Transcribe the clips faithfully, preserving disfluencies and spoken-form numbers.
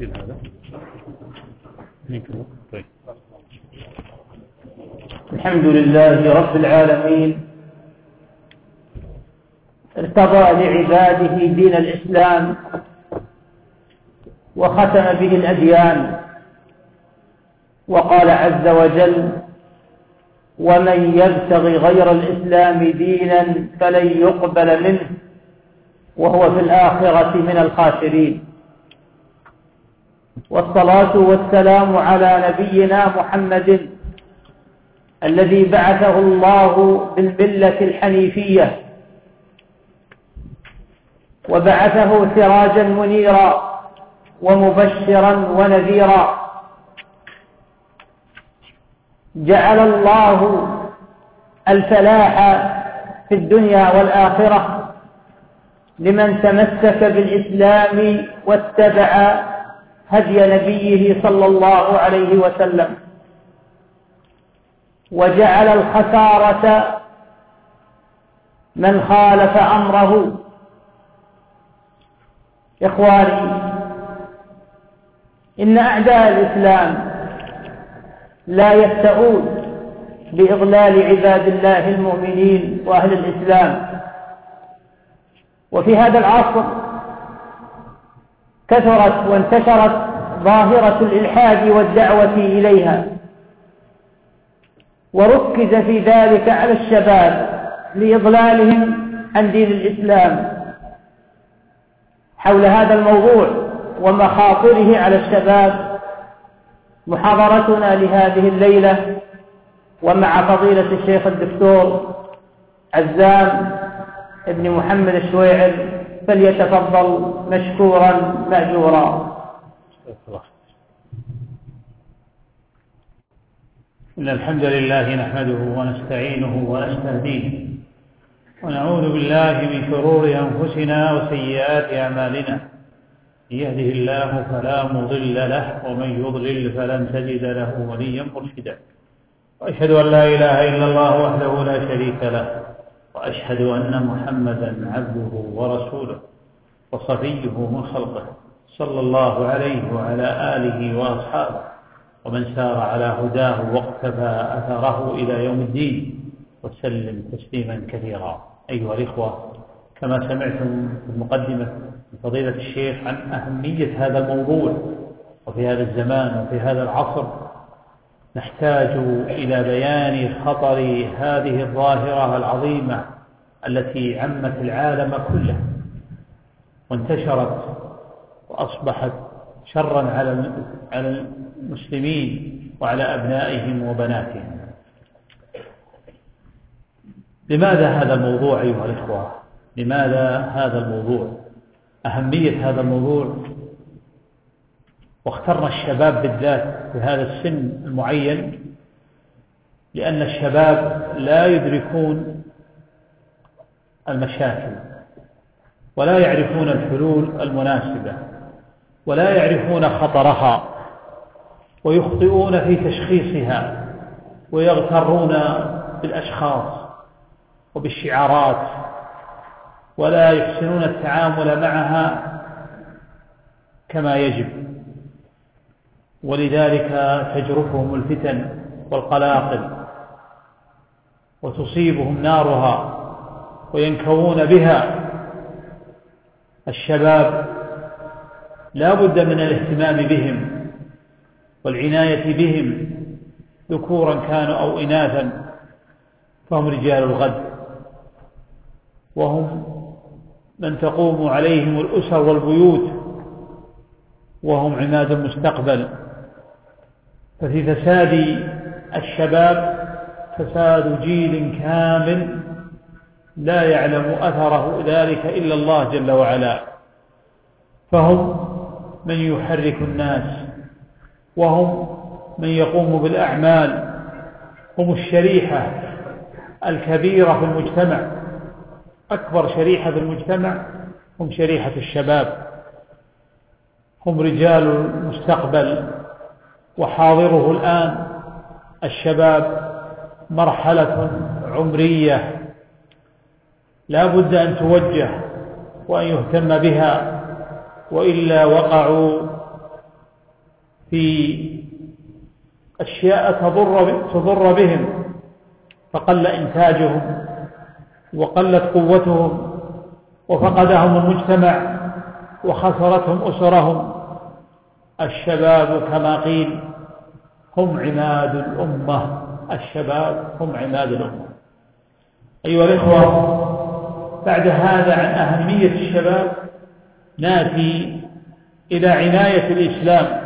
شيل هذا ميكرو. طيب. الحمد لله رب العالمين، ارتضى لعباده دين الإسلام وختم به الأديان، وقال عز وجل: ومن يبتغي غير الإسلام دينا فلن يقبل منه وهو في الآخرة من الخاسرين. والصلاة والسلام على نبينا محمد الذي بعثه الله بالملة الحنيفية وبعثه سراجا منيرا ومبشرا ونذيرا. جعل الله الفلاح في الدنيا والآخرة لمن تمسك بالإسلام واتبع هدي نبيه صلى الله عليه وسلم، وجعل الخسارة من خالف أمره. إخواني، إن أعداء الإسلام لا يفتؤون بإضلال عباد الله المؤمنين وأهل الإسلام. وفي هذا العصر كثرت وانتشرت ظاهرة الإلحاد والدعوة إليها، وركز في ذلك على الشباب لإضلالهم عن دين الإسلام. حول هذا الموضوع ومخاطره على الشباب محاضرتنا لهذه الليلة، ومع فضيلة الشيخ الدكتور عزام ابن محمد الشويعر، فليتفضل مشكورا مأجورا. إن الحمد لله نحمده ونستعينه ونستهديه، ونعوذ بالله من شرور أنفسنا وسيئات أعمالنا. من يهده الله فلا مضل له، ومن يضلل فلن تجد له وليا مرشدا. وأشهد أن لا إله إلا الله وحده لا شريك له، وأشهد أن محمدا عبده ورسوله وصفيه من خلقه، صلى الله عليه وعلى آله وأصحابه ومن سار على هداه واقتفى أثره إلى يوم الدين، وسلم تسليما كثيرا. أيها الإخوة، كما سمعتم في المقدمة من فضيلة الشيخ عن أهمية هذا الموضوع، وفي هذا الزمان وفي هذا العصر نحتاج إلى بيان خطر هذه الظاهرة العظيمة التي عمت العالم كله وانتشرت وأصبحت شرا على المسلمين وعلى أبنائهم وبناتهم. لماذا هذا الموضوع أيها الإخوة؟ لماذا هذا الموضوع؟ أهمية هذا الموضوع، واخترنا الشباب بالذات في هذا السن المعين، لأن الشباب لا يدركون المشاكل ولا يعرفون الحلول المناسبة ولا يعرفون خطرها، ويخطئون في تشخيصها ويغترون بالأشخاص وبالشعارات، ولا يحسنون التعامل معها كما يجب. ولذلك تجرفهم الفتن والقلاقل وتصيبهم نارها وينكوون بها. الشباب لا بد من الاهتمام بهم والعناية بهم، ذكورا كانوا أو إناثا، فهم رجال الغد، وهم من تقوم عليهم الأسر والبيوت، وهم عماد المستقبل. ففي فساد الشباب فساد جيل كامل لا يعلم أثره ذلك إلا الله جل وعلا. فهم من يحرك الناس، وهم من يقوم بالأعمال، هم الشريحة الكبيرة في المجتمع. أكبر شريحة في المجتمع هم شريحة الشباب، هم رجال المستقبل وحاضره الآن. الشباب مرحلة عمرية لا بد أن توجه وأن يهتم بها، وإلا وقعوا في أشياء تضر, تضر بهم فقل إنتاجهم وقلت قوتهم وفقدهم المجتمع وخسرتهم أسرهم. الشباب كما قيل هم عماد الأمة، الشباب هم عماد الأمة. أيها الإخوة، بعد هذا عن أهمية الشباب نأتي إلى عناية الإسلام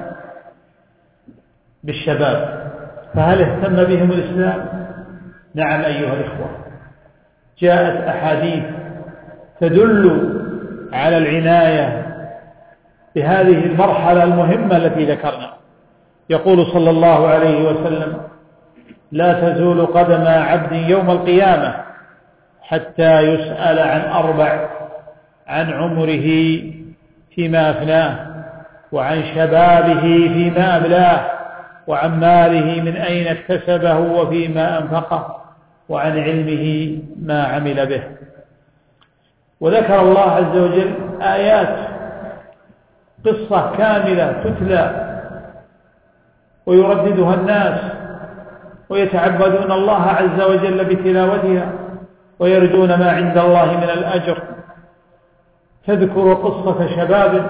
بالشباب. فهل اهتم بهم الإسلام؟ نعم أيها الإخوة، جاءت أحاديث تدل على العناية بهذه المرحلة المهمة التي ذكرنا. يقول صلى الله عليه وسلم: لا تزول قدم عبد يوم القيامة حتى يسأل عن أربع: عن عمره فيما أفناه، وعن شبابه فيما أبلاه، وعن ماله من أين اكتسبه وفيما أنفقه، وعن علمه ما عمل به. وذكر الله عز وجل آيات، قصة كاملة تتلى ويرددها الناس ويتعبدون الله عز وجل بتلاوتها ويرجون ما عند الله من الأجر. تذكر قصة شباب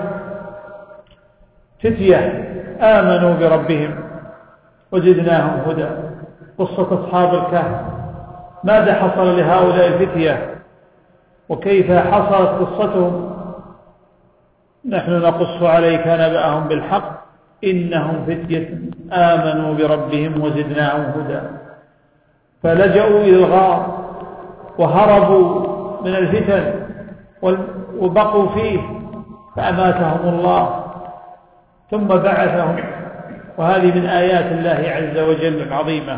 فتية آمنوا بربهم وزدناهم هدى. قصة أصحاب الكهف، ماذا حصل لهؤلاء الفتية وكيف حصلت قصتهم؟ نحن نقص عليك نبأهم بالحق إنهم فتية آمنوا بربهم وزدناهم هدى. فلجأوا إلى الغار وهربوا من الفتن وبقوا فيه فأماتهم الله ثم بعثهم. وهذه من آيات الله عز وجل العظيمة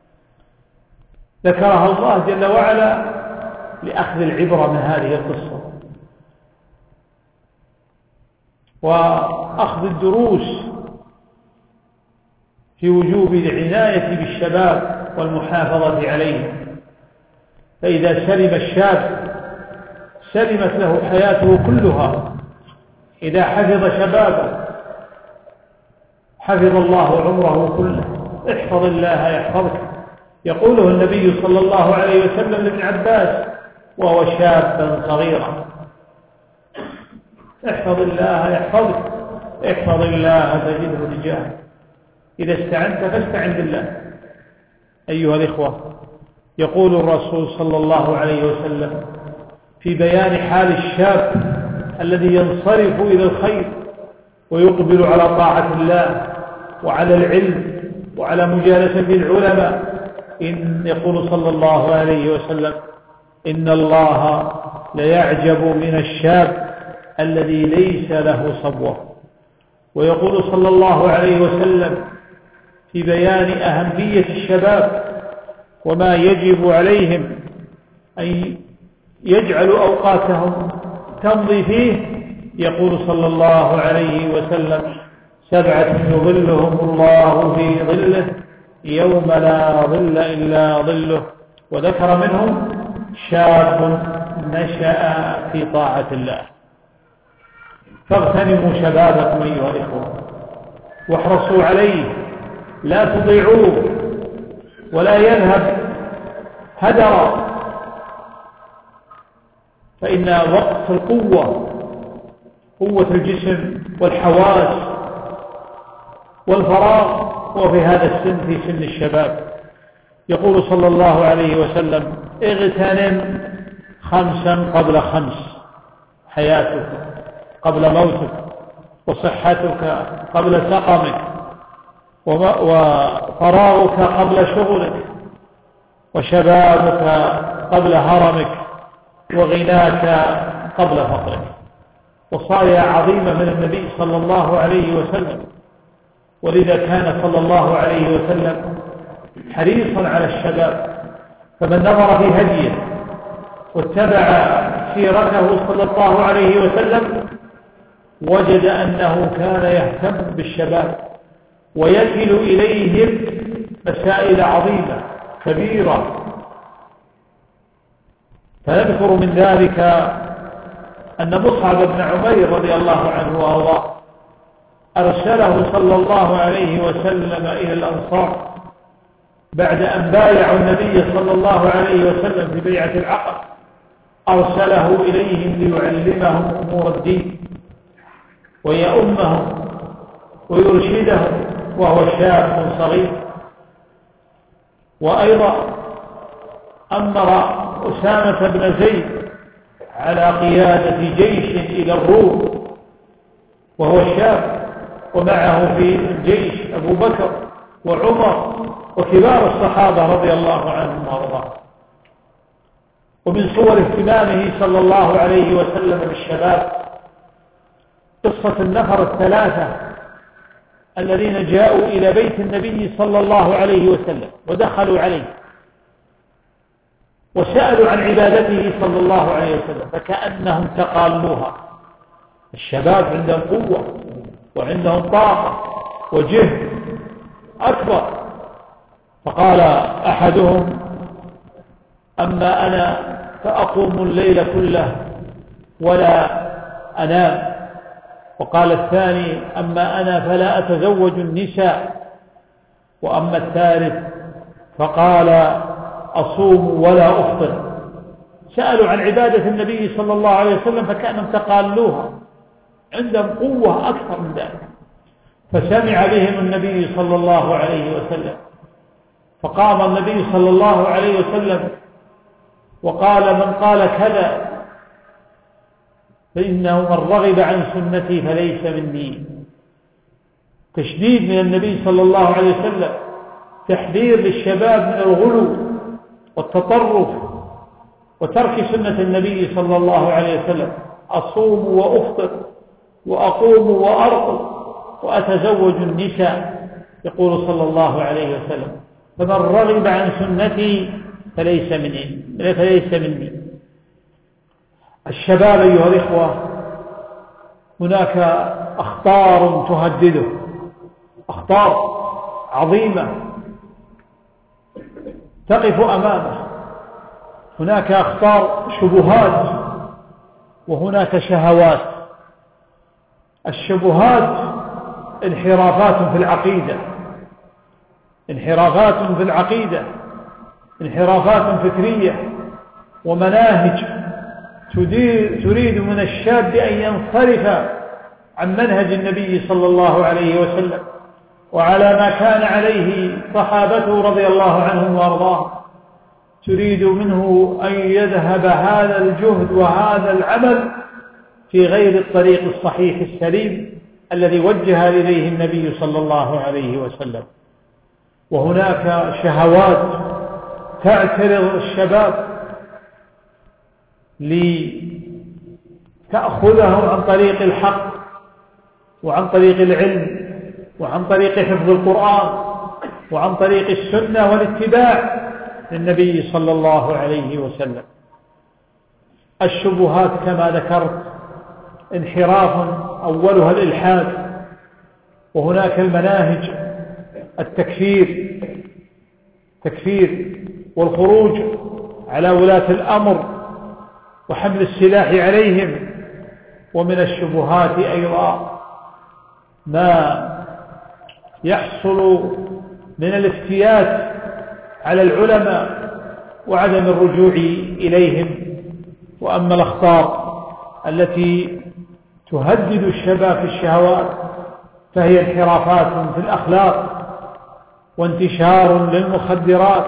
ذكرها الله جل وعلا لأخذ العبرة من هذه القصة وأخذ الدروس في وجوب العناية بالشباب والمحافظة عليهم. فإذا سلم الشاب سلمت له حياته كلها. إذا حفظ شبابه حفظ الله عمره كله. احفظ الله يحفظك، يقوله النبي صلى الله عليه وسلم لابن عباس وهو شابا صغيرا: احفظ الله يحفظك، احفظ الله تجده تجاهك. إذا استعنت فاستعن بالله. أيها الإخوة، يقول الرسول صلى الله عليه وسلم في بيان حال الشاب الذي ينصرف إلى الخير ويقبل على طاعة الله وعلى العلم وعلى مجالسة العلماء، إن يقول صلى الله عليه وسلم: إن الله ليعجب من الشاب الذي ليس له صبوة. ويقول صلى الله عليه وسلم في بيان أهمية الشباب وما يجب عليهم أن يجعلوا أوقاتهم تمضي فيه، يقول صلى الله عليه وسلم: سبعة يظلهم الله في ظله يوم لا ظل إلا ظله. وذكر منهم شاب نشأ في طاعة الله. فاغتنموا شبابكم أيها الإخوة واحرصوا عليه، لا تضيعوه ولا يذهب هدرا، فإن وقت القوة، قوة الجسم والحواس والفراغ هو في هذا السن، في سن الشباب. يقول صلى الله عليه وسلم: اغتنم خمسا قبل خمس: حياتك قبل موتك، وصحتك قبل سقمك، وفراغك قبل شغلك، وشبابك قبل هرمك، وغناك قبل فقرك. وصايا عظيمة من النبي صلى الله عليه وسلم. ولذا كان صلى الله عليه وسلم حريصا على الشباب. فمن نظر في هديه واتبع سيرته صلى الله عليه وسلم وجد أنه كان يهتم بالشباب ويكل إليهم مسائل عظيمة كبيرة. فنذكر من ذلك أن مصعب بن عمير رضي الله عنه وأرضاه أرسله صلى الله عليه وسلم إلى الأنصار بعد أن بايعوا النبي صلى الله عليه وسلم في بيعة العقبة، أرسله إليهم ليعلمهم أمور الدين ويؤمهم ويرشدهم وهو شاب صغير. وأيضا أمر أسامة بن زيد على قيادة جيش إلى الروم وهو شاب، ومعه في الجيش أبو بكر وعمر وكبار الصحابة رضي الله عنهم وارضاهم. ومن صور اهتمامه صلى الله عليه وسلم بالشباب قصة النفر الثلاثة الذين جاءوا إلى بيت النبي صلى الله عليه وسلم ودخلوا عليه وسألوا عن عبادته صلى الله عليه وسلم فكأنهم تقالوها. الشباب عندهم قوة وعندهم طاقة وجهد أكبر. فقال أحدهم: أما أنا فأقوم الليل كله ولا أنام. وقال الثاني: أما أنا فلا أتزوج النساء. وأما الثالث فقال: أصوم ولا أفطر. سألوا عن عبادة النبي صلى الله عليه وسلم فكأنهم تقالوها، عندهم قوة أكثر من ذلك. فسمع بهم النبي صلى الله عليه وسلم، فقام النبي صلى الله عليه وسلم وقال: من قال كذا فإنه من رغب عن سنتي فليس مني. تشديد من النبي صلى الله عليه وسلم، تحذير للشباب من الغلو والتطرف وترك سنة النبي صلى الله عليه وسلم. أصوم وأفطر وأقوم وأرقد وأتزوج النساء، يقول صلى الله عليه وسلم: فمن رغب عن سنتي فليس مني فليس مني. الشباب أيها الإخوة هناك أخطار تهدده، أخطار عظيمة تقف أمامه. هناك أخطار شبهات وهناك شهوات. الشبهات انحرافات في العقيدة انحرافات في العقيدة انحرافات فكرية ومناهج تريد من الشاب أن ينصرف عن منهج النبي صلى الله عليه وسلم وعلى ما كان عليه صحابته رضي الله عنهم وارضاهم. تريد منه أن يذهب هذا الجهد وهذا العمل في غير الطريق الصحيح السليم الذي وجه إليه النبي صلى الله عليه وسلم. وهناك شهوات تعترض الشباب لتأخذهم عن طريق الحق وعن طريق العلم وعن طريق حفظ القرآن وعن طريق السنة والاتباع للنبي صلى الله عليه وسلم. الشبهات كما ذكرت انحراف أولها الإلحاد، وهناك المناهج التكفير تكفير والخروج على ولاة الأمر وحمل السلاح عليهم. ومن الشبهات أيضا ما يحصل من الافتيات على العلماء وعدم الرجوع إليهم. وأما الأخطار التي تهدد الشباب في الشهوات فهي انحرافات في الأخلاق وانتشار للمخدرات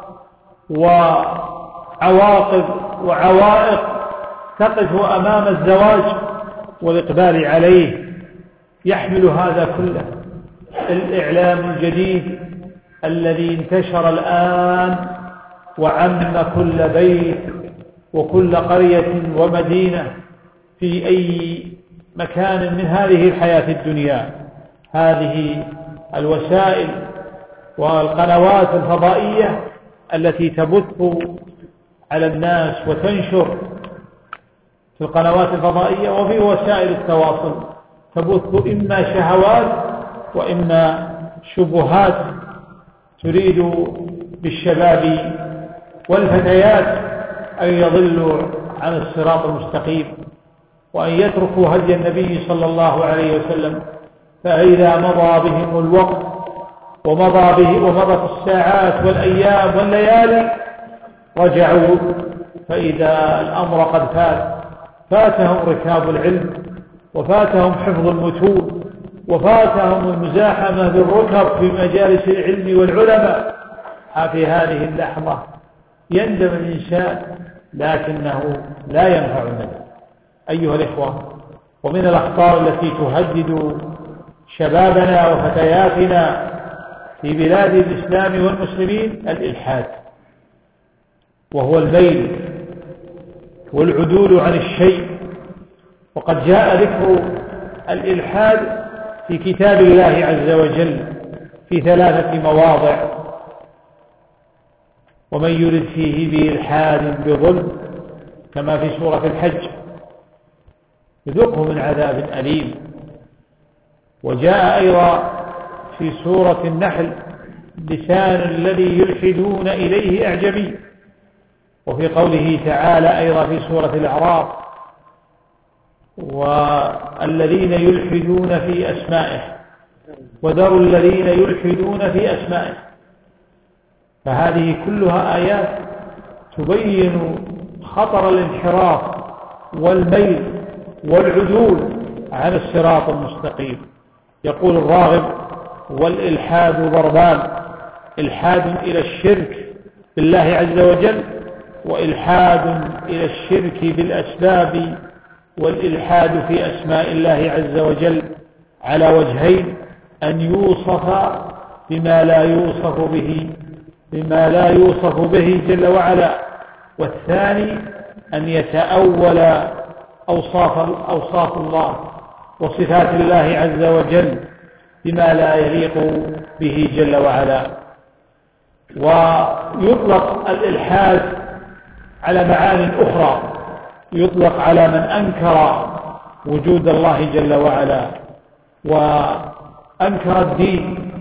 وعواقب وعوائق تقف أمام الزواج والإقبال عليه. يحمل هذا كله الإعلام الجديد الذي انتشر الآن وعم كل بيت وكل قرية ومدينة في أي مكان من هذه الحياة الدنيا. هذه الوسائل والقنوات الفضائية التي تبث على الناس وتنشر في القنوات الفضائية وفي وسائل التواصل تبث إما شهوات وإما شبهات تريد بالشباب والفتيات أن يضلوا عن الصراط المستقيم وأن يتركوا هدي النبي صلى الله عليه وسلم فإذا مضى بهم الوقت ومضى به ومضت الساعات والأيام والليالي رجعوا فإذا الأمر قد فات، فاتهم ركاب العلم، وفاتهم حفظ المتون، وفاتهم المزاحمة بالركب في مجالس العلم والعلماء. في هذه اللحظة يندم الإنسان لكنه لا ينفع الندم. أيها الإخوة، ومن الأخطار التي تهدد شبابنا وفتياتنا في بلاد الإسلام والمسلمين الإلحاد، وهو الميل والعدول عن الشيء. وقد جاء ذكر الإلحاد في كتاب الله عز وجل في ثلاثة مواضع: ومن يرد فيه بإلحاد بظلم، كما في سورة الحج، يذقه من عذاب أليم. وجاء أيضا في سورة النحل: لسان الذي يلحدون إليه أعجمي. وفي قوله تعالى أيضا في سورة الأعراف: والذين يلحدون في أسمائه وذروا الذين يلحدون في أسمائه. فهذه كلها آيات تبين خطر الانحراف والميل والعدول عن الصراط المستقيم. يقول الراغب: والإلحاد ضربان: إلحاد إلى الشرك بالله عز وجل، وإلحاد إلى الشرك بالأسباب، والإلحاد في أسماء الله عز وجل على وجهين: أن يوصف بما لا يوصف به بما لا يوصف به جل وعلا، والثاني أن يتأول أوصاف أوصاف الله وصفات الله عز وجل بما لا يليق به جل وعلا. ويطلق الإلحاد على معان أخرى، يطلق على من أنكر وجود الله جل وعلا وأنكر الدين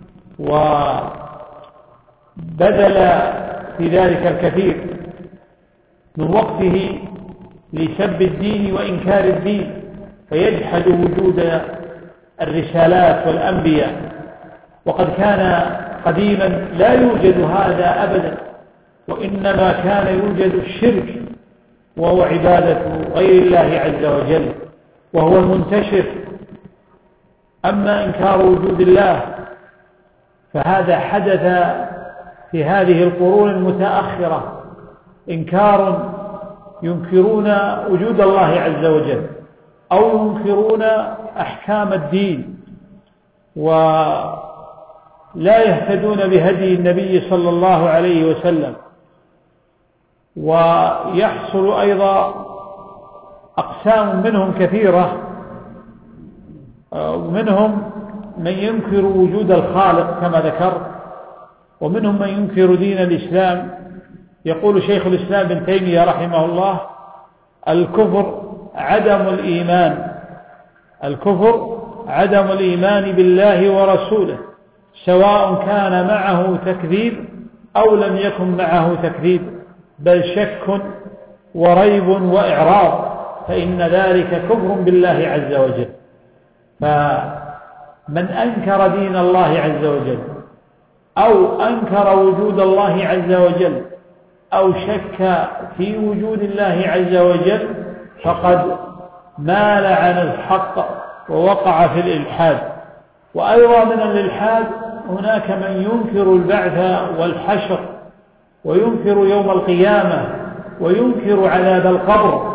وبذل في ذلك الكثير من وقته لسب الدين وإنكار الدين، فيجحد وجود الرسالات والأنبياء. وقد كان قديما لا يوجد هذا أبدا، وإنما كان يوجد الشرك وهو عبادة غير الله عز وجل، وهو المنتشر. أما إنكار وجود الله فهذا حدث في هذه القرون المتأخرة، إنكار ينكرون وجود الله عز وجل أو ينكرون أحكام الدين ولا يهتدون بهدي النبي صلى الله عليه وسلم. ويحصل أيضا أقسام منهم كثيرة، ومنهم من ينكر وجود الخالق كما ذكر، ومنهم من ينكر دين الإسلام. يقول شيخ الإسلام ابن تيمية رحمه الله: الكفر عدم الإيمان الكفر عدم الإيمان بالله ورسوله، سواء كان معه تكذيب أو لم يكن معه تكذيب، بل شك وريب وإعراض، فإن ذلك كفر بالله عز وجل. فمن أنكر دين الله عز وجل أو أنكر وجود الله عز وجل أو شك في وجود الله عز وجل فقد مال عن الحق ووقع في الإلحاد. وأيضا من الإلحاد هناك من ينكر البعث والحشر، وينكر يوم القيامة، وينكر عذاب القبر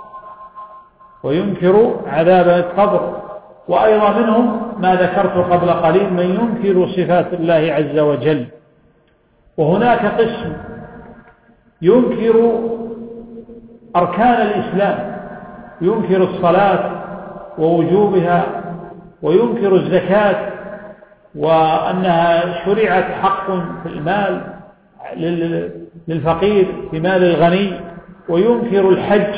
وينكر عذاب القبر وأيضا منهم ما ذكرت قبل قليل من ينكر صفات الله عز وجل. وهناك قسم ينكر أركان الإسلام، ينكر الصلاة ووجوبها، وينكر الزكاة وأنها شرعت حق في المال للفقير في مال الغني، وينكر الحج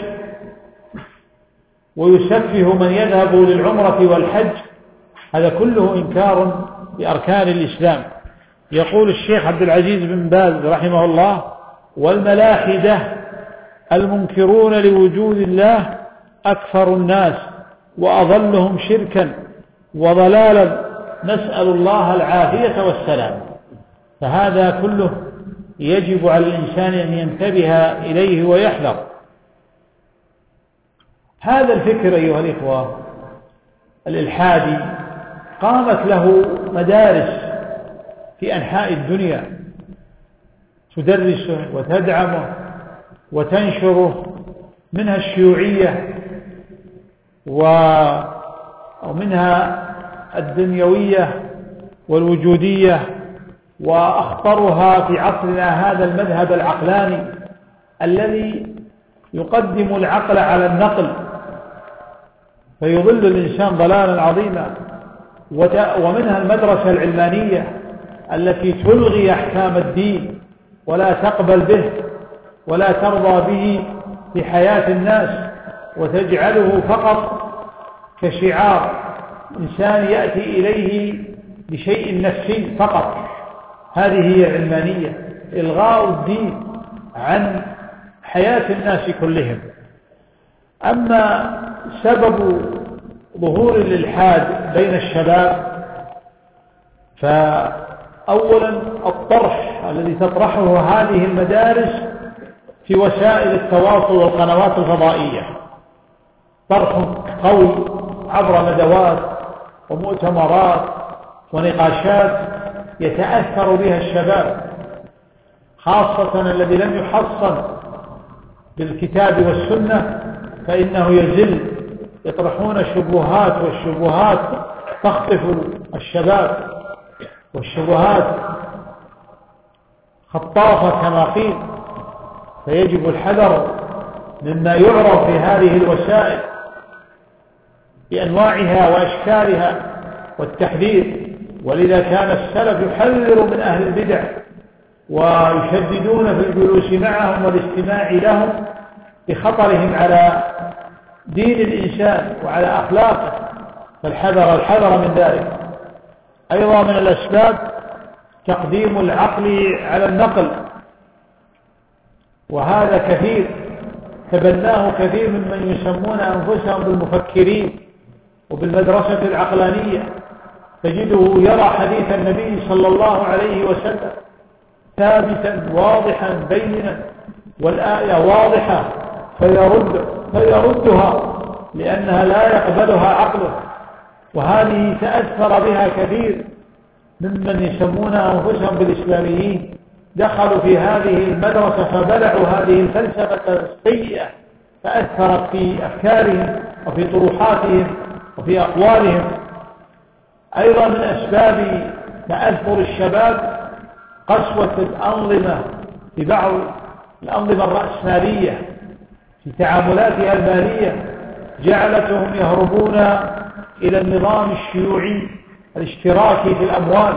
ويسفه من يذهب للعمرة والحج. هذا كله إنكار بأركان الإسلام. يقول الشيخ عبد العزيز بن باز رحمه الله: والملاحدة المنكرون لوجود الله أكثر الناس وأضلهم شركا وضلالا، نسأل الله العافية والسلام. فهذا كله يجب على الإنسان أن ينتبه إليه ويحذر. هذا الفكر أيها الإخوة الإلحادي قامت له مدارس في أنحاء الدنيا تدرسه وتدعمه وتنشره، منها الشيوعية ومنها الدنيوية والوجودية، وأخطرها في عصرنا هذا المذهب العقلاني الذي يقدم العقل على النقل فيضل الإنسان ضلالا عظيما. ومنها المدرسة العلمانية التي تلغي أحكام الدين ولا تقبل به ولا ترضى به في حياة الناس، وتجعله فقط كشعار إنسان يأتي إليه بشيء نفسي فقط. هذه هي العلمانية، إلغاء الدين عن حياة الناس كلهم. أما سبب ظهور الإلحاد بين الشباب، فأولا الطرح الذي تطرحه هذه المدارس في وسائل التواصل والقنوات الفضائية، طرح قوي عبر ندوات ومؤتمرات ونقاشات يتأثر بها الشباب، خاصة الذي لم يحصن بالكتاب والسنة فإنه يزل، يطرحون شبهات، والشبهات تخطف الشباب، والشبهات خطافة كما قيل. فيجب الحذر مما يعرض في هذه الوسائل بأنواعها وأشكالها والتحذير. ولذا كان السلف يحذر من أهل البدع ويشددون في الجلوس معهم والاستماع لهم بخطرهم على دين الإنسان وعلى أخلاقه، فالحذر الحذر من ذلك. أيضا من الأسباب تقديم العقل على النقل، وهذا كثير تبناه كثير ممن يسمون أنفسهم بالمفكرين وبالمدرسة العقلانية. تجده يرى حديث النبي صلى الله عليه وسلم ثابتا واضحا بينا والآية واضحة فيرد فيردها لأنها لا يقبلها عقله. وهذه تأثر بها كثير ممن يسمون أنفسهم بالإسلاميين، دخلوا في هذه المدرسة فبلعوا هذه الفلسفة السيئة، فأثرت في أفكارهم وفي طروحاتهم وفي أقوالهم. أيضا من أسباب تأثر الشباب قسوة الأنظمة في بعض الأنظمة الرأسمالية في تعاملاتها المالية، جعلتهم يهربون إلى النظام الشيوعي الاشتراكي في الأموال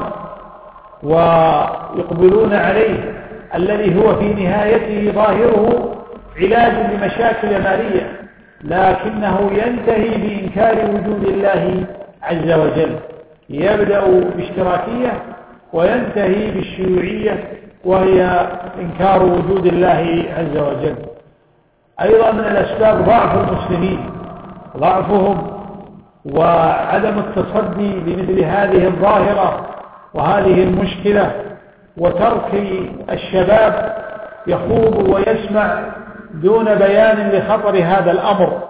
ويقبلون عليه، الذي هو في نهايته ظاهره علاج لمشاكل مالية، لكنه ينتهي بإنكار وجود الله عز وجل. يبدأ باشتراكية وينتهي بالشيوعية، وهي إنكار وجود الله عز وجل. أيضا من الأسباب ضعف المسلمين، ضعفهم وعدم التصدي لمثل هذه الظاهرة وهذه المشكلة، وترك الشباب يخوض ويسمع دون بيان لخطر هذا الأمر.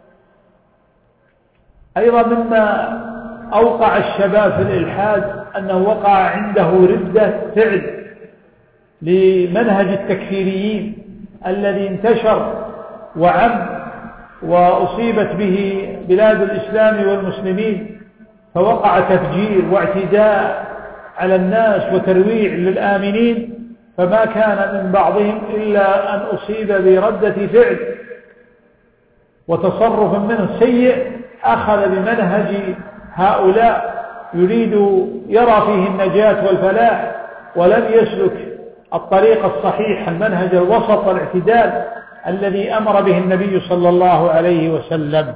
أيضا مما أوقع الشباب في الإلحاد أنه وقع عنده ردة فعل لمنهج التكفيريين الذي انتشر وعم وأصيبت به بلاد الإسلام والمسلمين، فوقع تفجير واعتداء على الناس وترويع للآمنين، فما كان من بعضهم إلا أن أصيب بردة فعل وتصرف منه سيء، أخذ بمنهج هؤلاء يريد يرى فيه النجاة والفلاح، ولم يسلك الطريق الصحيح، المنهج الوسط والاعتدال الذي أمر به النبي صلى الله عليه وسلم.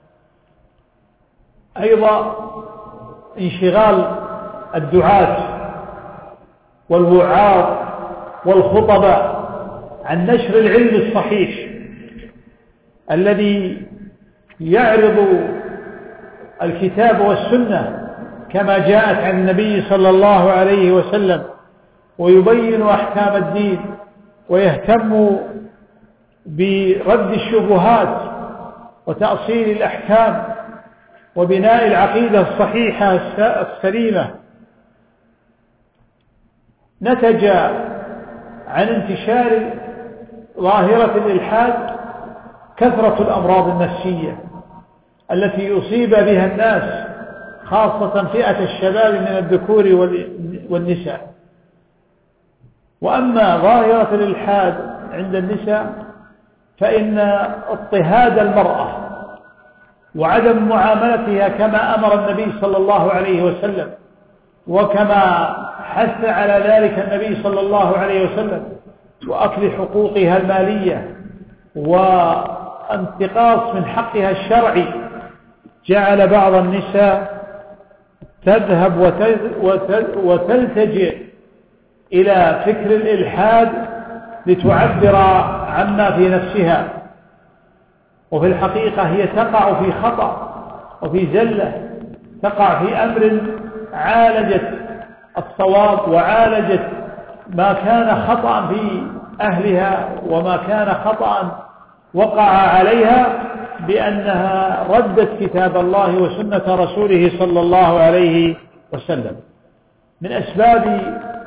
أيضا انشغال الدعاة والوعاظ والخطباء عن نشر العلم الصحيح الذي يعرض الكتاب والسنة كما جاءت عن النبي صلى الله عليه وسلم، ويبين أحكام الدين، ويهتم برد الشبهات وتأصيل الأحكام وبناء العقيدة الصحيحة السليمة، نتج عن انتشار ظاهرة الإلحاد كثرة الأمراض النفسية التي يصيب بها الناس، خاصة فئة الشباب من الذكور والنساء. وأما ظاهرة الإلحاد عند النساء فإن اضطهاد المرأة وعدم معاملتها كما أمر النبي صلى الله عليه وسلم، وكما حث على ذلك النبي صلى الله عليه وسلم، وأكل حقوقها المالية وانتقاص من حقها الشرعي، جعل بعض النساء تذهب وتلتجئ إلى فكر الإلحاد لتعبر عما في نفسها، وفي الحقيقة هي تقع في خطأ وفي زلة، تقع في أمر عالجت الصواب وعالجت ما كان خطأ في أهلها وما كان خطأ وقع عليها، بأنها ردت كتاب الله وسنة رسوله صلى الله عليه وسلم. من أسباب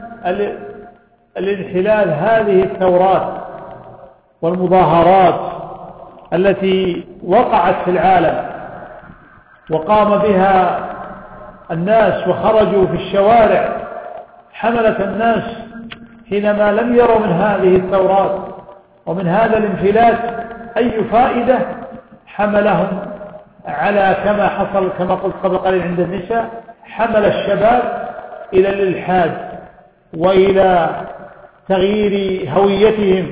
الانحلال هذه الثورات والمظاهرات التي وقعت في العالم وقام بها الناس وخرجوا في الشوارع، حملت الناس حينما لم يروا من هذه الثورات ومن هذا الانفلات أي فائدة، حملهم على كما حصل كما قلت قبل قليل عند النساء، حمل الشباب إلى الإلحاد وإلى تغيير هويتهم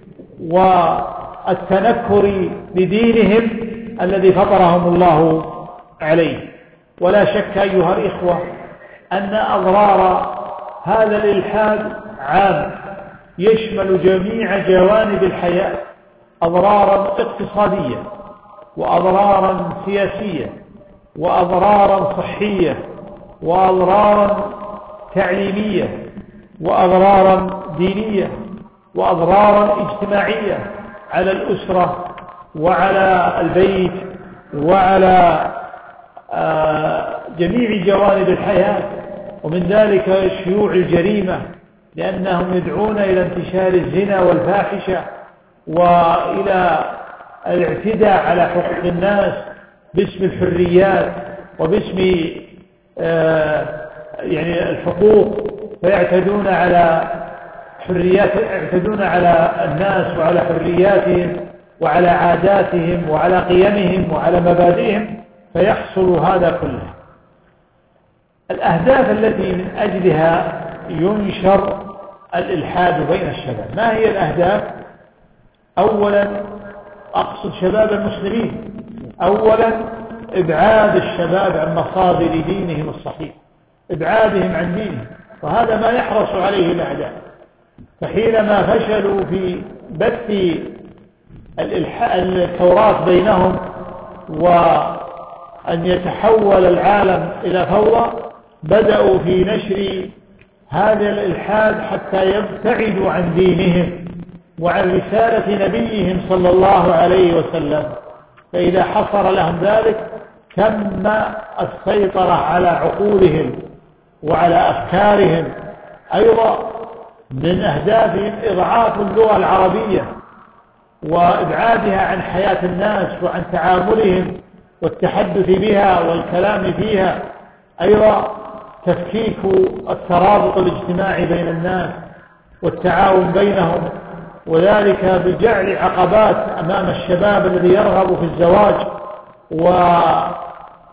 والتنكر لدينهم الذي فطرهم الله عليه. ولا شك أيها الإخوة أن أضرار هذا الإلحاد عام يشمل جميع جوانب الحياة، أضرارا اقتصادية وأضرارا سياسية وأضرارا صحية وأضرارا تعليمية وأضرارا دينية وأضرارا اجتماعية على الأسرة وعلى البيت وعلى جميع جوانب الحياة. ومن ذلك شيوع الجريمة، لأنهم يدعون إلى انتشار الزنا والفاحشة وإلى الاعتداء على حقوق الناس باسم الحريات وباسم يعني الحقوق، فيعتدون على حريات يعتدون على الناس وعلى حرياتهم وعلى عاداتهم وعلى قيمهم وعلى مبادئهم، فيحصل هذا كله. الأهداف التي من أجلها ينشر الإلحاد بين الشباب، ما هي الأهداف؟ أولا أقصد شباب المسلمين، أولا إبعاد الشباب عن مصادر دينهم الصحيح، إبعادهم عن دينهم، وهذا ما يحرص عليه الأعداء. فحينما فشلوا في بث الثورات بينهم وأن يتحول العالم إلى فوضى، بدأوا في نشر هذا الإلحاد حتى يبتعدوا عن دينهم وعن رسالة نبيهم صلى الله عليه وسلم. فإذا حصل لهم ذلك تم السيطرة على عقولهم وعلى أفكارهم. أيضا من أهدافهم إضعاف اللغة العربية وإبعادها عن حياة الناس وعن تعاملهم والتحدث بها والكلام فيها. أيضا تفكيك الترابط الاجتماعي بين الناس والتعاون بينهم، وذلك بجعل عقبات أمام الشباب الذي يرغب في الزواج، وأيضا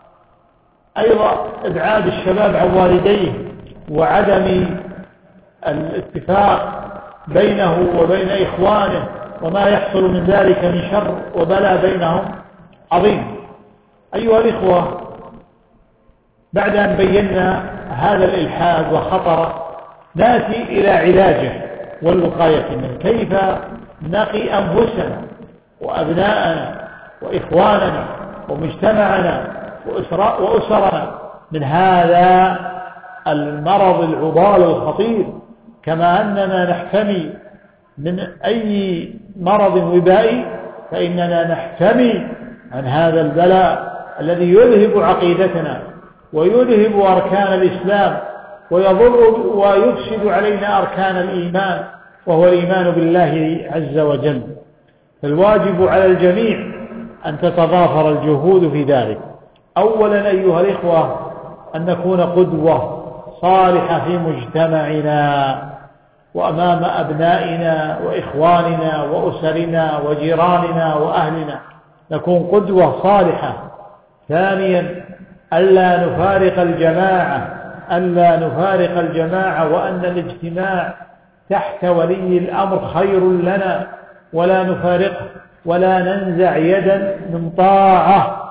إبعاد الشباب عن والديه وعدم الاتفاق بينه وبين إخوانه، وما يحصل من ذلك من شر وبلاء بينهم عظيم. أيها الإخوة، بعد أن بينا هذا الإلحاد وخطره، نأتي إلى علاجه والوقاية منه. كيف نقي أنفسنا وأبناءنا وإخواننا ومجتمعنا وأسرنا من هذا المرض العضال الخطير، كما أننا نحتمي من أي مرض وبائي فإننا نحتمي عن هذا البلاء الذي يذهب عقيدتنا ويذهب أركان الإسلام ويضر ويفسد علينا أركان الإيمان، وهو الإيمان بالله عز وجل. فالواجب على الجميع أن تتضافر الجهود في ذلك. أولا أيها الإخوة أن نكون قدوة صالحة في مجتمعنا وأمام أبنائنا وإخواننا وأسرنا وجيراننا وأهلنا، نكون قدوة صالحة. ثانيا ألا نفارق الجماعة ألا نفارق الجماعة وأن الاجتماع تحت ولي الأمر خير لنا، ولا نفارقه ولا ننزع يدا من طاعة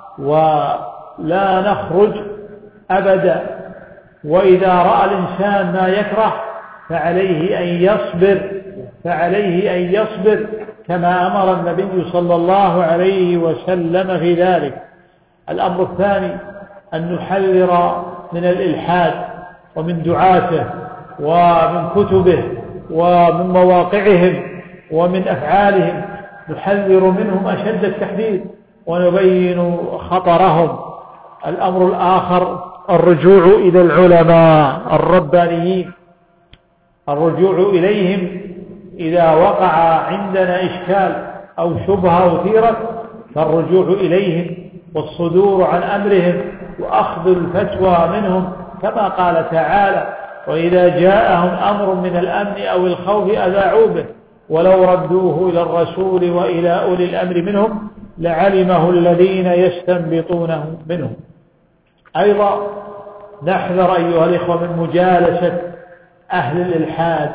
ولا نخرج أبدا. وإذا رأى الإنسان ما يكره فعليه أن يصبر فعليه أن يصبر كما أمر النبي صلى الله عليه وسلم في ذلك. الأمر الثاني أن نحذر من الإلحاد ومن دعاته ومن كتبه ومن مواقعهم ومن أفعالهم، نحذر منهم أشد التحذير ونبين خطرهم. الأمر الآخر الرجوع إلى العلماء الربانيين، الرجوع إليهم إذا وقع عندنا إشكال أو شبهة أثيرت، فالرجوع إليهم والصدور عن أمرهم وأخذ الفتوى منهم، كما قال تعالى: وإذا جاءهم أمر من الأمن أو الخوف أذاعوا به ولو ردوه إلى الرسول وإلى أولي الأمر منهم لعلمه الذين يستنبطونه منهم. أيضا نحذر أيها الإخوة من مجالسة أهل الإلحاد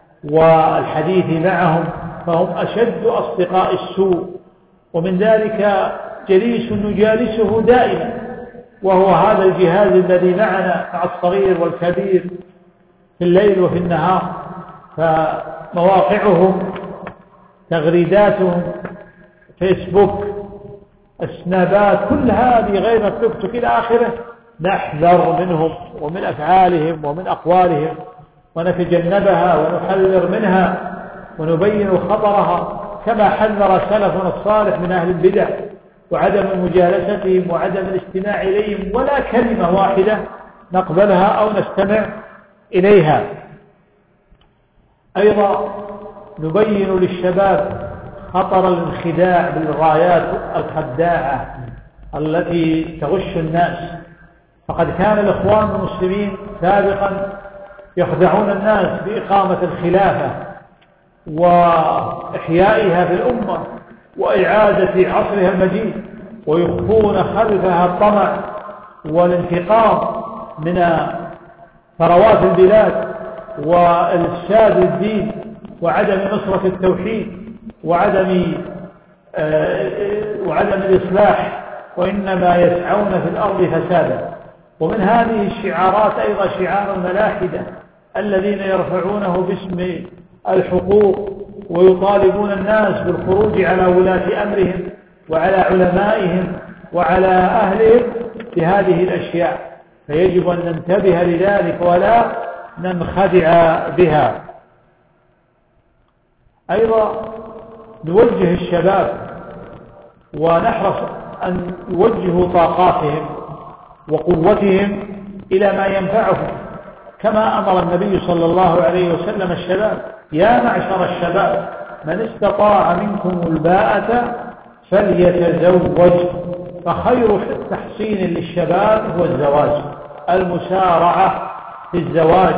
والحديث معهم، فهم أشد أصدقاء السوء، ومن ذلك جليس نجالسه دائما، وهو هذا الجهاز الذي معنا مع الصغير والكبير في الليل وفي النهار. فمواقعهم، تغريداتهم، فيسبوك، السنابات، كل هذه غير التيك إلى آخره، نحذر منهم ومن أفعالهم ومن أقوالهم ونتجنبها ونحذر منها ونبين خطرها، كما حذر سلفنا الصالح من أهل البدع وعدم مجالستهم وعدم الاستماع إليهم ولا كلمة واحدة نقبلها أو نستمع إليها. أيضا نبين للشباب خطر الانخداع بالغايات الخداعة التي تغش الناس، فقد كان الإخوان المسلمين سابقا يخدعون الناس بإقامة الخلافة وإحيائها في الأمة وإعادة عصرها المجيد، ويخفون خلفها الطمع والانتقام من ثروات البلاد وإفساد الدين وعدم نصرة التوحيد وعدم وعدم الإصلاح، وإنما يسعون في الأرض فسادا. ومن هذه الشعارات أيضا شعار الملاحدة الذين يرفعونه باسم الحقوق ويطالبون الناس بالخروج على ولاة أمرهم وعلى علمائهم وعلى أهلهم بهذه الأشياء، فيجب أن ننتبه لذلك ولا ننخدع بها. أيضا نوجه الشباب ونحرص أن يوجهوا طاقاتهم وقوتهم إلى ما ينفعهم، كما أمر النبي صلى الله عليه وسلم الشباب: يا معشر الشباب من استطاع منكم الباءة فليتزوج. فخير تحصين للشباب هو الزواج، المسارعة في الزواج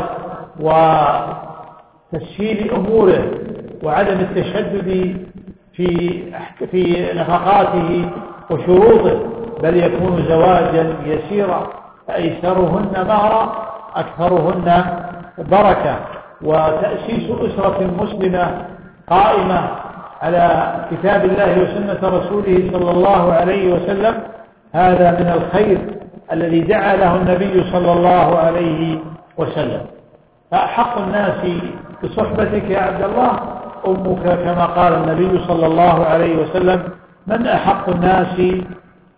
وتسهيل أموره وعدم التشدد في في نفقاته وشروطه، بل يكون زواجا يسيرا، فأيسرهن مهرا أكثرهن بركة. وتأسيس أسرة مسلمة قائمة على كتاب الله وسنة رسوله صلى الله عليه وسلم، هذا من الخير الذي دعا له النبي صلى الله عليه وسلم. فأحق الناس بصحبتك يا عبد الله أمك، كما قال النبي صلى الله عليه وسلم: من أحق الناس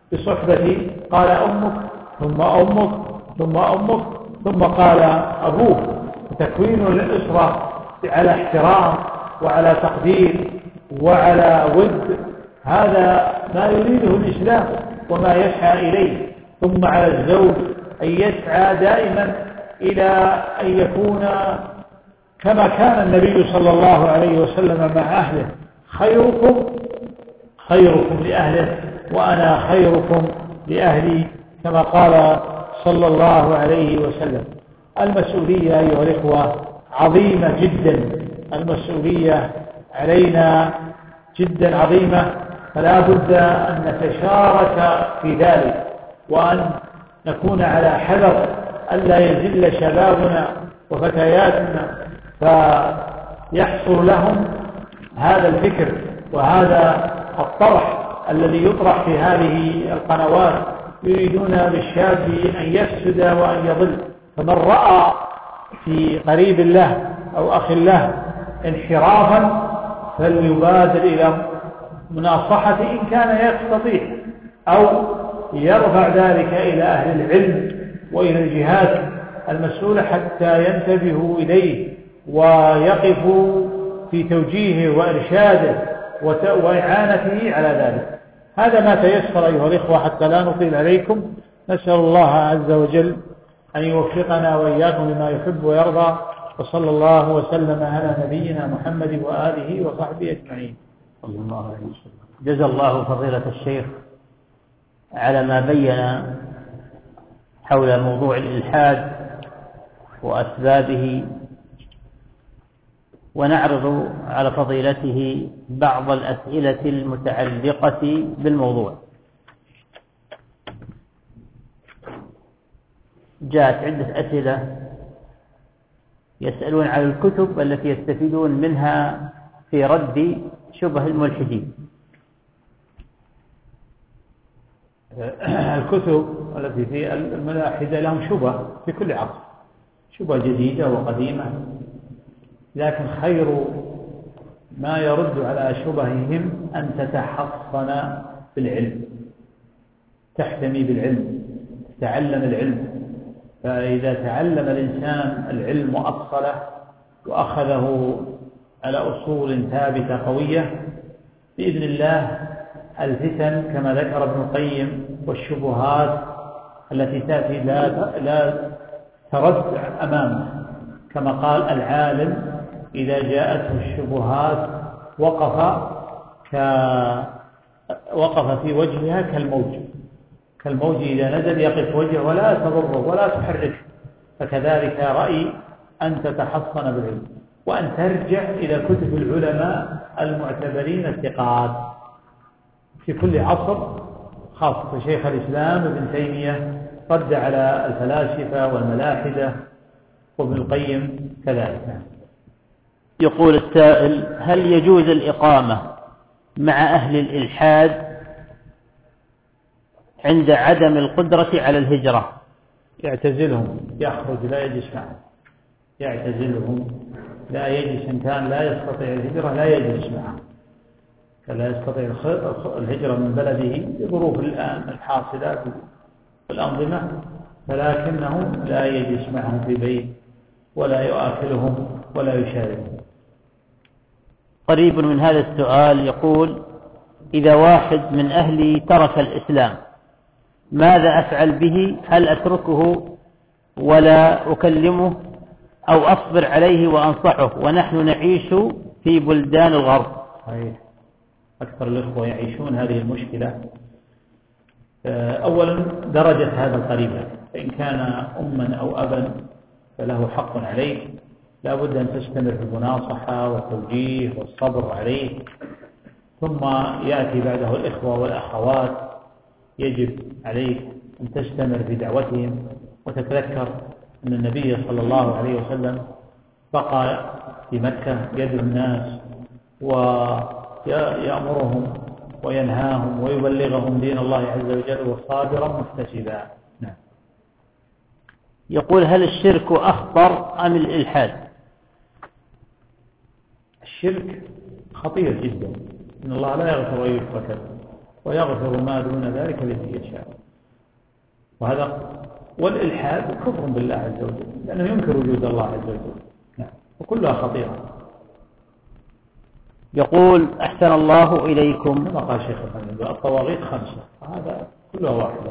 بصحبتي، قال أمك ثم أمك ثم أمك ثم قال أبوك. تكوين الأسرة على احترام وعلى تقدير وعلى ود، هذا ما يريده الإسلام وما يسعى إليه. ثم على الزوج أن يسعى دائما إلى أن يكون كما كان النبي صلى الله عليه وسلم مع أهله: خيركم خيركم لأهله وأنا خيركم لأهلي، كما قال صلى الله عليه وسلم. المسؤولية أيها الإخوة عظيمة جدا، المسؤولية علينا جدا عظيمة، فلا بد أن نتشارك في ذلك، وأن نكون على حذر ألا يزل شبابنا وفتياتنا فيحصل لهم هذا الفكر وهذا الطرح الذي يطرح في هذه القنوات، يريدون بالشاب أن يفسد وأن يضل. فمن رأى في قريب له أو أخ له انحرافا فليبادر إلى مناصحته إن كان يستطيع، أو يرفع ذلك إلى أهل العلم وإلى الجهات المسؤولة حتى ينتبهوا إليه ويقفوا في توجيهه وإرشاده وإعانته على ذلك. هذا ما تيسر أيها الإخوة حتى لا نطيل عليكم. نسأل الله عز وجل أن يوفقنا وإياكم لما يحب ويرضى، وصلى الله وسلم على نبينا محمد وآله وصحبه أجمعين. صلى الله عليه وسلم. جزا الله فضيلة الشيخ على ما بين حول موضوع الإلحاد وأسبابه، ونعرض على فضيلته بعض الأسئلة المتعلقة بالموضوع. جاءت عدة أسئلة يسألون عن الكتب التي يستفيدون منها في رد شبه الملحدين. الكتب التي في الملاحدة لهم شبه في كل عصر، شبه جديدة وقديمة، لكن خير ما يرد على شبههم أن تتحصن بالعلم، تحتمي بالعلم، تتعلم العلم. فإذا تعلم الإنسان العلم وأصله وأخذه على أصول ثابتة قوية، بإذن الله الفتن كما ذكر ابن القيم والشبهات التي تأتي لا لا ترد أمامه، كما قال: العالم إذا جاءته الشبهات وقف ك وقف في وجهها كالموج، كالموج إذا نزل يقف وجهه ولا تضره ولا تحركه. فكذلك رأي أن تتحصن بالعلم، وأن ترجع إلى كتب العلماء المعتبرين الثقات في كل عصر، خاصة شيخ الإسلام ابن تيمية رد على الفلاسفة والملاحدة، وابن القيم كذلك. يقول السائل: هل يجوز الإقامة مع أهل الإلحاد عند عدم القدرة على الهجرة؟ يعتزلهم، يخرج، لا يجلس معهم، يعتزلهم، لا يجلس. إن كان لا يستطيع الهجرة لا يجلس معهم، فلا يستطيع الهجرة من بلده بظروف الآن الحاصلة في الأنظمة، فلكنه لا يجلس معهم في بيت ولا يؤكلهم ولا يشاركهم. قريب من هذا السؤال يقول: إذا واحد من أهلي ترك الإسلام ماذا أفعل به؟ هل أتركه ولا أكلمه أو أصبر عليه وأنصحه ونحن نعيش في بلدان الغرب؟ صحيح، أكثر الأخوة يعيشون هذه المشكلة. أولا درجة هذا القريب، فإن كان أما أو أبا فله حق عليك، لا بد أن تستمر في المناصحة والتوجيه والصبر عليه. ثم يأتي بعده الإخوة والأخوات، يجب عليك أن تستمر في دعوتهم، وتتذكر أن النبي صلى الله عليه وسلم بقى في مكة يدعو الناس ويأمرهم وينهاهم ويبلغهم دين الله عز وجل وصابرا محتسبا. نعم. يقول: هل الشرك أخطر أم الإلحاد؟ الشرك خطير جدا، إن الله لا يغفر أن يشرك به ويغفر ما دون ذلك لمن يشاء. وهذا والإلحاد كفر بالله عز وجل، لأنه ينكر وجود الله عز وجل. نعم. وكلها خطيرة. يقول أحسن الله إليكم، كما قال شيخ الحمد الطواغيت خمسة، هذا كلها واحدة.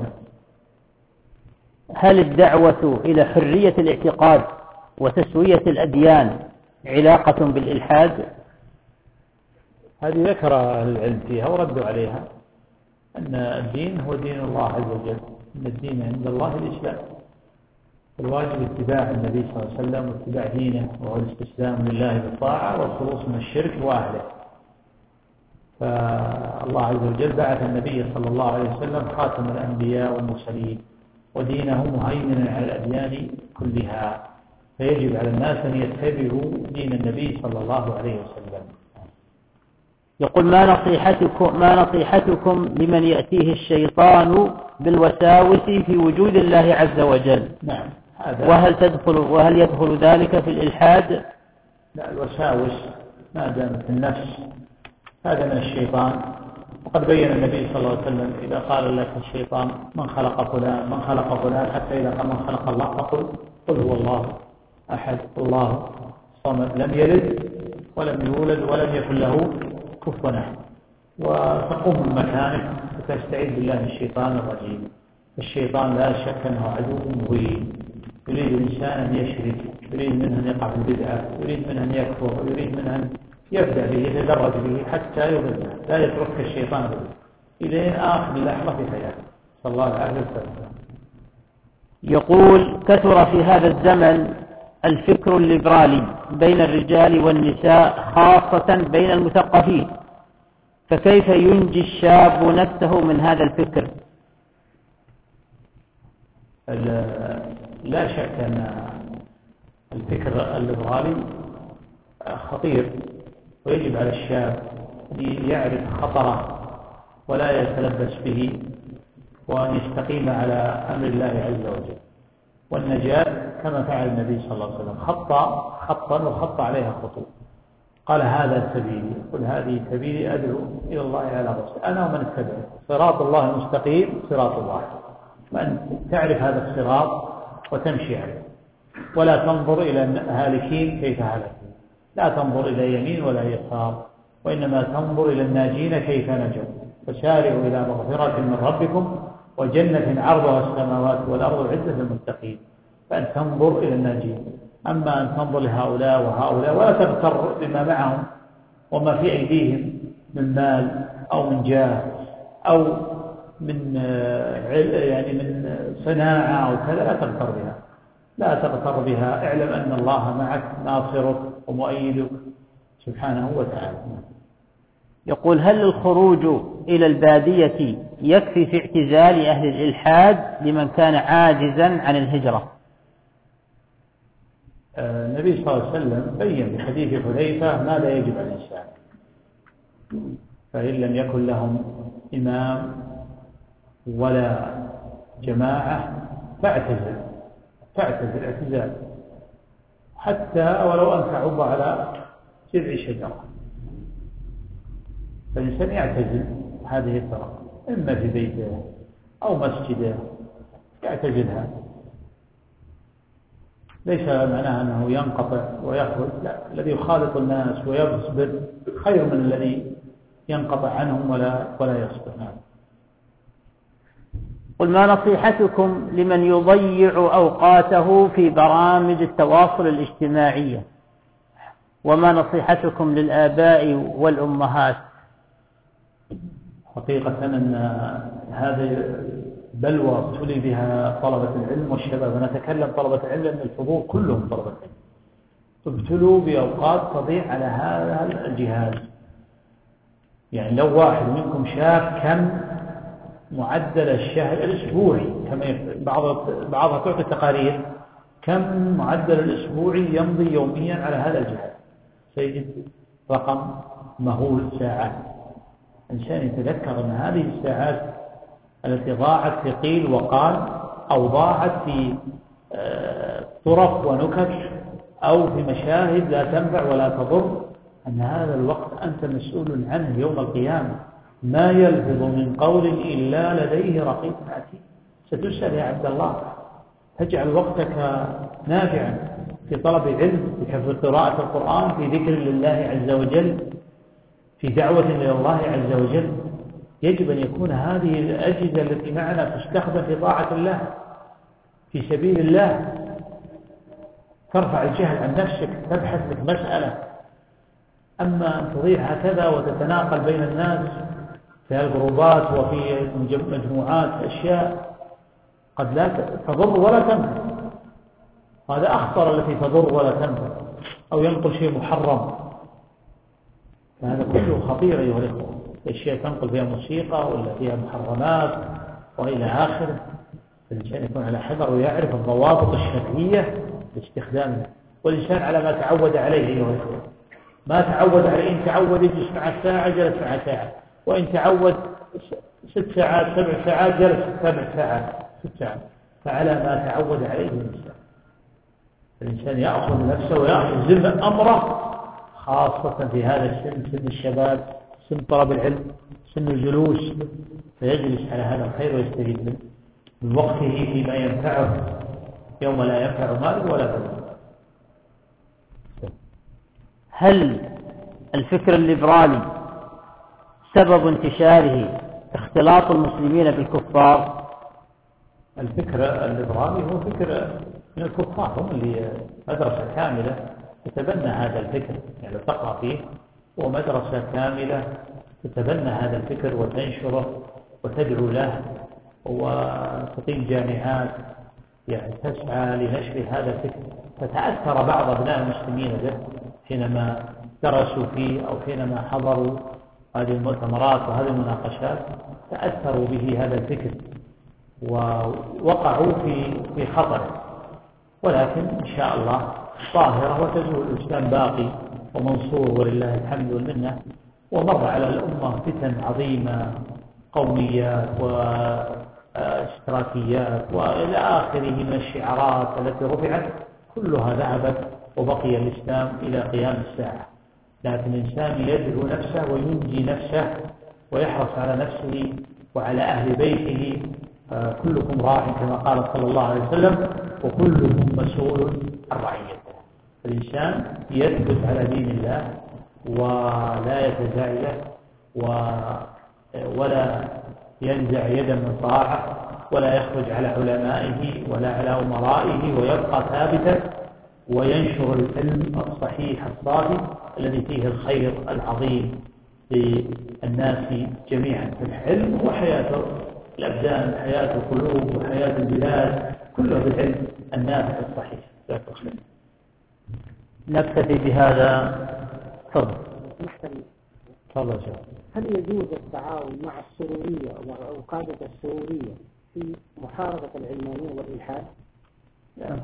هل الدعوة إلى حرية الاعتقاد وتسوية الأديان علاقة بالإلحاد؟ هذه ذكر أهل العلم فيها وردوا عليها، أن الدين هو دين الله عز وجل، أن الدين عند الله الإسلام، الواجب اتباع النبي صلى الله عليه وسلم واتباع دينه، وهو الاستسلام لله بالطاعة والخلوص من الشرك وأهله. فالله عز وجل بعث النبي صلى الله عليه وسلم خاتم الأنبياء والمرسلين، ودينه مهيمنا على الأديان كلها، فيجب على الناس أن يتبعوا دين النبي صلى الله عليه وسلم. يقول ما نصيحتكم, ما نصيحتكم لمن يأتيه الشيطان بالوساوس في وجود الله عز وجل؟ نعم. هذا وهل تدخل وهل يدخل ذلك في الإلحاد؟ لا، الوساوس ما دامت النفس هذا من الشيطان، وقد بين النبي صلى الله عليه وسلم إذا قال لك الشيطان من خلق فلان من خلق فلان حتى إذا قال من خلق الله فقل قل هو الله أحد الله صمد لم يلد ولم يولد ولم يكن له كفوا أحد، وتقوم من مكانك وتستعيذ بالله من الشيطان الرجيم. الشيطان لا شك أنه عدو مبين، يريد الإنسان أن يشرك، يريد منه أن يقع في البدعة، يريد منه أن يكفر، يريد منه أن يبدأ به يتدرج به حتى يضله، لا يترك الشيطان به إلى آخر لحظة في حياته، صلى الله عليه وسلم. يقول كثر في هذا الزمن الفكر الليبرالي بين الرجال والنساء خاصة بين المثقفين، فكيف ينجي الشاب نفسه من هذا الفكر؟ لا شك أن الفكر الليبرالي خطير، ويجب على الشاب أن يعرف خطره ولا يتلبس به، وأن يستقيم على أمر الله عز وجل، والنجاة كما فعل النبي صلى الله عليه وسلم، خط خطا وخط عليها خطوط، قال هذا سبيلي، قل هذه سبيلي أدعو إلى الله على بصيرة أنا ومن اتبعني، صراط الله المستقيم صراط الله، وأن تعرف هذا الصراط وتمشي عليه، ولا تنظر إلى الهالكين كيف هلكوا، لا تنظر إلى يمين ولا يسار، وإنما تنظر إلى الناجين كيف نجوا، فسارعوا إلى مغفرة من ربكم وجنة عرضها السماوات والأرض عدة للمتقين، فأن تنظر إلى الناجين. أما أن تنظر لهؤلاء وهؤلاء ولا تغتر بما معهم وما في أيديهم من مال أو من جاه أو من يعني من صناعة أو كذا، لا تغتر بها، لا تغتر بها، اعلم أن الله معك ناصرك ومؤيدك سبحانه وتعالى. يقول هل الخروج إلى البادية يكفي في اعتزال أهل الإلحاد لمن كان عاجزا عن الهجرة؟ النبي صلى الله عليه وسلم بين في حديث حذيفة ماذا يجب على الإنسان، فإن لم يكن لهم إمام ولا جماعة فاعتزل فاعتزل اعتزال، حتى ولو أن تعض على جذع شجرة، فالإنسان يعتزل هذه الطرق، إما في بيته أو مسجده يعتزلها، ليس معناه أنه ينقطع ويخرج، لا، الذي يخالط الناس ويصبر خير من الذي ينقطع عنهم ولا ولا يصبر. قل ما نصيحتكم لمن يضيع أوقاته في برامج التواصل الاجتماعية، وما نصيحتكم للآباء والأمهات؟ حقيقة أن هذه بلوى ابتلي بها طلبة العلم والشباب، أنا أتكلم طلبة العلم لأن الحضور كلهم طلبة العلم، ابتلوا بأوقات تضيع على هذا الجهاز. يعني لو واحد منكم شاف كم معدل الشهر الأسبوعي، كما بعض بعضها تعطي تقارير كم معدل الأسبوعي يمضي يوميا على هذا الجهاز، سيجد رقم مهول ساعات. إنسان يتذكر أن هذه الساعات التي ضاعت في قيل وقال، أو ضاعت في طرق ونكت أو في مشاهد لا تنفع ولا تضر، أن هذا الوقت أنت مسؤول عنه يوم القيامة، ما يلفظ من قول إلا لديه رقيب عتيد. ستسأل يا عبد الله، تجعل وقتك نافعا في طلب العلم، في حفظ قراءة القرآن، في ذكر لله عز وجل، في دعوة إلى الله عز وجل. يجب أن يكون هذه الأجهزة التي معنا تستخدم في طاعة الله في سبيل الله، ترفع الجهل عن نفسك، تبحث لك مسألة. أما أن تضيع هكذا وتتناقل بين الناس في الجروبات وفي مجموعات أشياء قد لا تضر ولا تنفع، هذا أخطر التي تضر ولا تنفع، أو ينقل شيء محرم، فهذا كله خطير أيها الأخوة. الأشياء تنقل فيها موسيقى ولا فيها محرمات وإلى آخره، فالإنسان يكون على حذر ويعرف الضوابط الشرعية لاستخدامها. والإنسان على ما تعود عليه أيها الأخوة، ما تعود عليه، إن تعود يجلس مع الساعة جلس مع ساعة، وإن تعود ست ساعات سبع ساعات جلس سبع ساعات ست ساعات، فعلى ما تعود عليه الإنسان. الإنسان يأخذ نفسه ويأخذ زمن أمره، خاصة في هذا السن، سن الشباب، سن طلب العلم، سن الجلوس، فيجلس على هذا الخير ويستفيد منه من وقته فيما ينفعه يوم لا ينفع مال ولا بنون. هل الفكر الليبرالي سبب انتشاره اختلاط المسلمين بالكفار؟ الفكر الليبرالي هو فكر من الكفار، هم اللي مدرسة كاملة تتبنى هذا الفكر، يعني لو تقرأ فيه هو مدرسة كاملة تتبنى هذا الفكر وتنشره وتدعو له، وتقيم جامعات يعني تسعى لنشر هذا الفكر. فتأثر بعض أبناء المسلمين به حينما درسوا فيه أو حينما حضروا هذه المؤتمرات وهذه المناقشات، تأثروا به هذا الفكر ووقعوا في في خطر. ولكن إن شاء الله ظاهرة وتزول، الإسلام باقي ومنصور ولله الحمد والمنة. ومر على الأمة فتن عظيمة، قوميات واشتراكيات وإلى آخره من الشعارات التي رفعت، كلها ذهبت وبقي الإسلام إلى قيام الساعة. لكن الإنسان يدعو نفسه وينجي نفسه ويحرص على نفسه وعلى أهل بيته. كلكم راع كما قال صلى الله عليه وسلم، وكلكم مسؤول عن رعيته. الإنسان يثبت على دين الله ولا يتزايد ولا ينزع يدا من طاعة، ولا يخرج على علمائه ولا على أمرائه، ويبقى ثابتا وينشر العلم الصحيح الصافي الذي فيه الخير العظيم للناس جميعا في العلم وحياة الأبدان، حياة القلوب وحياة البلاد، كله بالعلم النافع الصحيح. نكتفي بهذا. تفضل. تفضل. هل يجوز التعاون مع السرورية وقادة السرورية في محاربة العلمانية والإلحاد؟ لا.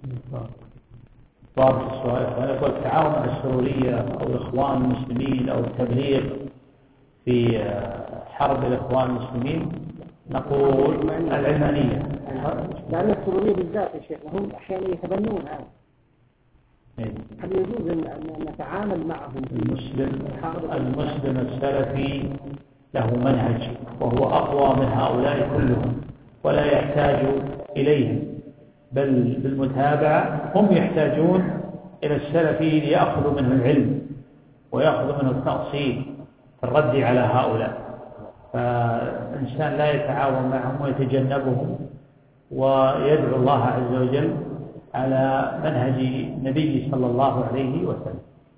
ضابط السؤال هل يقول التعاون مع السرورية أو الإخوان المسلمين أو التبليغ في حرب الإخوان المسلمين؟ نقول العلمانية، لأن السرورية بالذات يا شيخ هم أحيانا يتبنون هذا. هل يجوز أن نتعامل معهم؟ المسلم المسلم السلفي له منهج وهو أقوى من هؤلاء كلهم، ولا يحتاج إليهم، بل بالمتابعة هم يحتاجون إلى السلفي ليأخذوا منه العلم ويأخذوا منه التأصيل في الرد على هؤلاء. فالإنسان لا يتعاون معهم ويتجنبهم، ويدعو الله عز وجل على منهج النبي صلى الله عليه وسلم.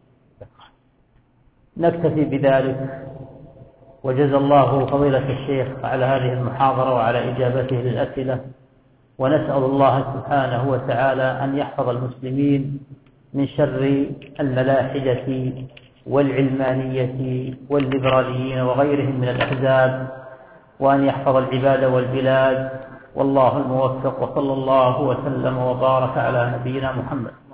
نكتفي بذلك، وجزا الله فضيلة الشيخ على هذه المحاضرة وعلى إجابته للأسئلة، ونسأل الله سبحانه وتعالى أن يحفظ المسلمين من شر الملاحدة والعلمانية والليبراليين وغيرهم من الأحزاب، وأن يحفظ العباد والبلاد، والله الموفق، وصلى الله وسلم وبارك على نبينا محمد.